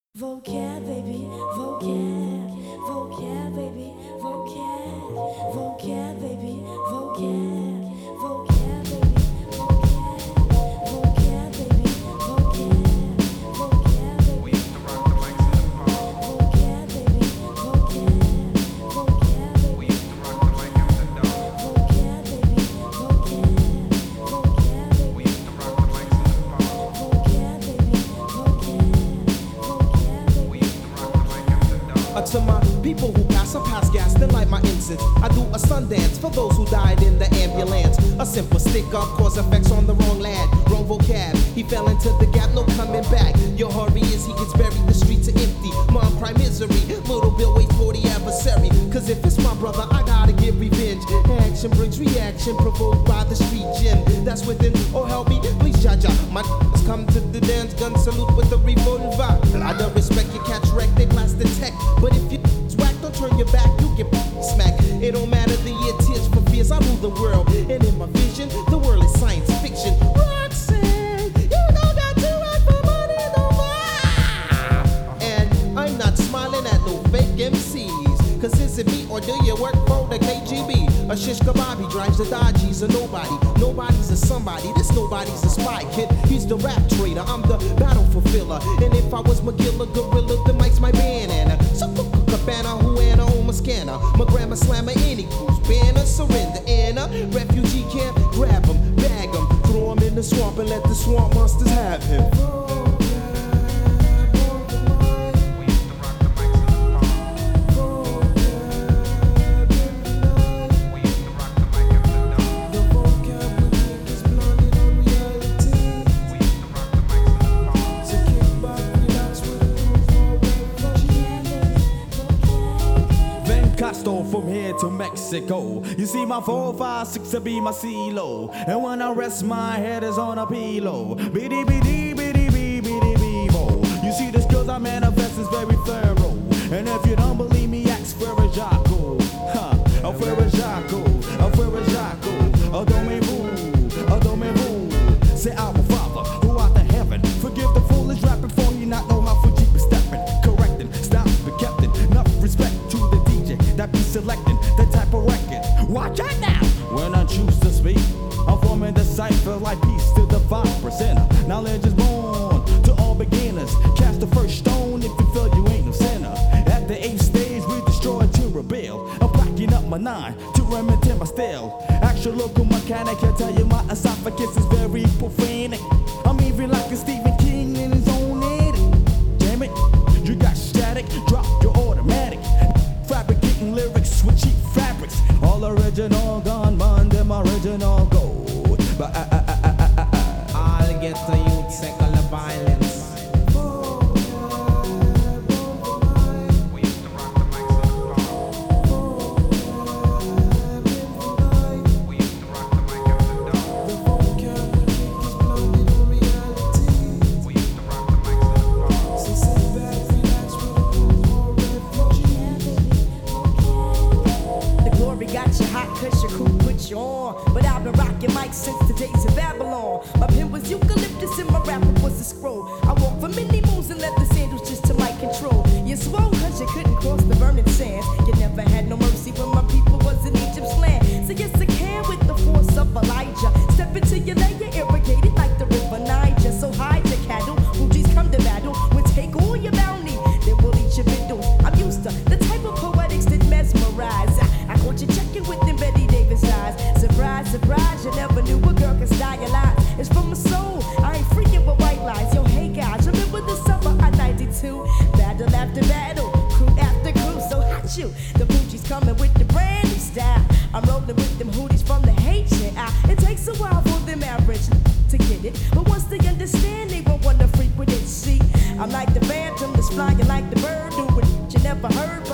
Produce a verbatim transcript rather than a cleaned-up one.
Vocab, baby, vocab, vocab, baby, vocab, vocab, baby, vocab, vocab, baby, vocab, vocab, baby, vocab, vocab, baby. We used to rock the mics in the park. Vocab, baby, vocab, vocab, baby. We used to rock the mic in the dark. Vocab, baby, vocab, vocab, baby. We used to rock the mics in the park. Vocab, baby, vocab. Uh, to my people who pass, I pass gas, then light my incense. I do a sun dance for those who died in the ambulance. A simple stick up, cause effects on the wrong lad. Wrong vocab, he fell into the gap, no coming back. Your hurry is he gets buried, the streets are empty. Mom cry misery, little Bill wait for the adversary. Cause if it's my brother, I gotta get revenge. Action brings reaction, provoked by the street gin. That's within, oh help me, please Jaja. My n***s come to the dance, gun salute with the revolver. I don't respect you, catch wreck, they blast the tech. But if you whack, don't turn your back, you get smacked. It don't matter the year, tears for fears, I rule the world. And in my vision, the world is science fiction. Roxanne, you don't got to work for money no more. And I'm not smiling at no fake M Cs. Cause is it me or do you work for the K G B? A shish kebab, drives the Dodgies, a nobody. Nobody's a somebody, this nobody's a spy kid. He's the rap trader, I'm the battle fulfiller. And if I was McGilla, Gorilla, the mic's my bandana. So Cabana, Huana, on my scanner. My grandma slammer, any cruise, banner, surrender. In a refugee camp, grab him, bag him, throw him in the swamp and let the swamp monsters have him. Stole from here to Mexico. You see my four, five, six to be my CeeLo. And when I rest, my head is on a pillow. Biddy biddy biddy biddy biddy biddy. You see the skills I manifest is very thorough. And if you don't believe me, ask Ferrajaco. Huh? Oh Ferrajaco, oh Ferrajaco. Oh don't me boo, oh don't me boo. Say our Father who art in heaven, forgive the foolish rapping for you not know how for Jeep is stepping. Correcting, stop, be kept enough respect to the D J that be selecting the type of record. Watch out now! When I choose to speak, I'm forming the cipher like peace to the five percenter. Knowledge is born to all beginners. Cast the first stone if you feel you ain't no sinner. At the eighth stage, we destroy to rebel. I'm blacking up my nine to remedy my style. Actual local mechanic can tell you my esophagus is very profane. I'm even like a Stephen King in his own head. Damn it, you got static, drop your automatic. Fabricating lyrics with cheap fabrics. All original gunman, them original gold. But uh, uh, uh, uh, uh, uh. I'll get the youth secular violence. We used to rock the mics in the park. We used to rock the mic in the dark. The vocab we kick is blended in reality. We used to rock the mics in the park. So sit back, relax with a groove for refugee. The glory got you hot cause your crew put you on. But I've been rocking mics since the days of Babylon. My pen was eucalyptus and my rapper was a scroll. I walked for many moons and left the sandals just to my control. You swore cause you couldn't cross the burning sands. You never had no mercy when my people was in Egypt's land. So yes I can with the force of Elijah. Step into your layer, irrigated like the river Niger. So hide your cattle, Fuji's come to battle. When take all your bounty, then we'll eat your bindle. I'm used to the type of poetics that mesmerize. I, I caught you checking with them Betty Davis eyes. Surprise, surprise, you never knew a girl could stylize. It's from my soul, I ain't freaking with white lies. Yo, hey guys, remember the summer of ninety-two? Battle after battle, crew after crew, so hot you. The Fuji's coming with the brand new style. I'm rolling with them hooties from the Haitian eye. It takes a while for them average to get it, but once they understand, they won't want to frequent it. See, I'm like the phantom that's flying like the bird, doing you never heard.